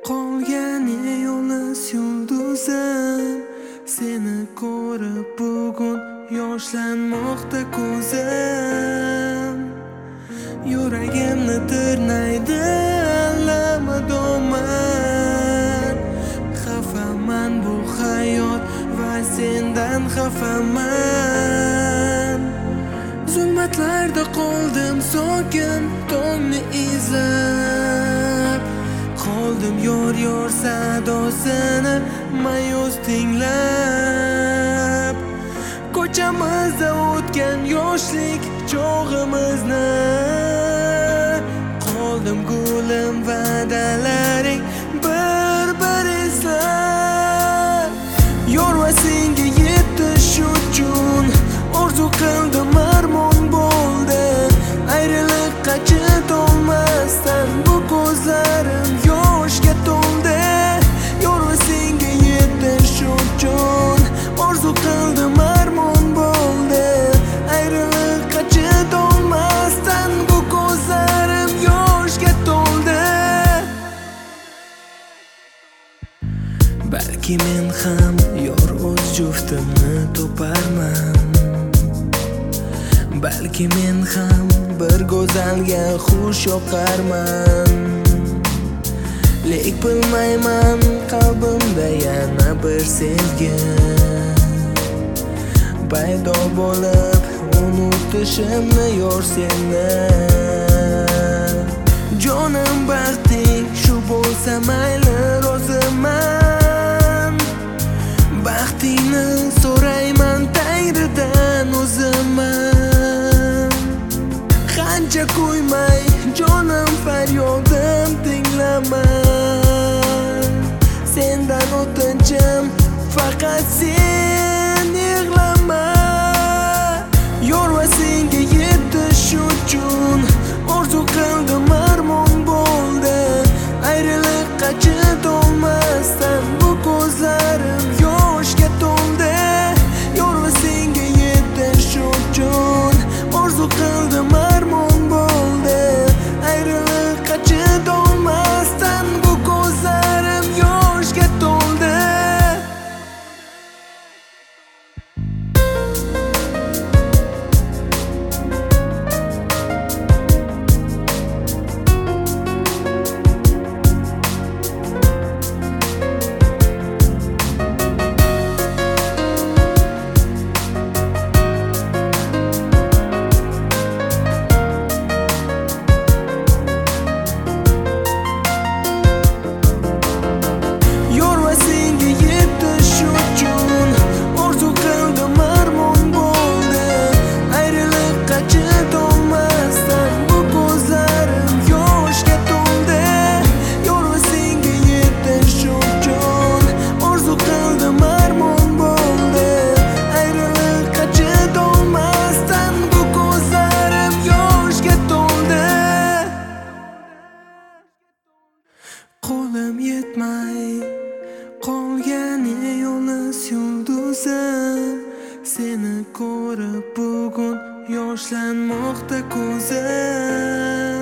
Qolgan yo'lis yulduzim, seni ko'rib bugun yoshlanmoqda ko'zim. Yuragimni tirnaydi alamadoman. Xafaman bu hayot va sendan xafaman. Zulmatlarda qoldim sokin tongni izlab. Qoldim yor sadosini mayus tinglab. Ko'chamizda o'tgan yoshlik chog'imizni. Qoldim gulim va'dalaring bir eslab. Yor va senga yetish uchun orzu qildim, armon bo'ldi. Ayriliqqa chidolmasdan bu ko'zlarim yoshga to'ldi. Yor va senga yetish uchun orzu qildim, armon bo'ldi. Ayriliqqa chidolmasdan bu ko'zlarim yoshga to'ldi. Balki men ham yor o'z juftimni toparman. Balki men ham bir go'zalga xush yoqarman. Lek bilmayman qalbimda yana bir sevgi paydo bo'lib unutishimni yor seni. Jonim baxting shu bo'lsa mayli roziman. Baxtingni so'rayman Tangridan o'ziman. Qancha qo'ymay jonim faryodim tinglama. Sendan o'tinchim faqat sen yig'lama. Yor va senga yetish uchun orzu qildim, armon bo'ldi. Ayriliqqa chidolmasdan bu ko'zlarim yoshga to'ldi. Yor va senga yetish uchun orzu qildim, armon bo'ldi. Ayriliqqa chidolmasdan bu ko'zlarim yoshga to'ldi. Qo'lim yetmay qolgan yo'lis yulduzim, seni ko'rib bugun yoshlanmoqda ko'zim.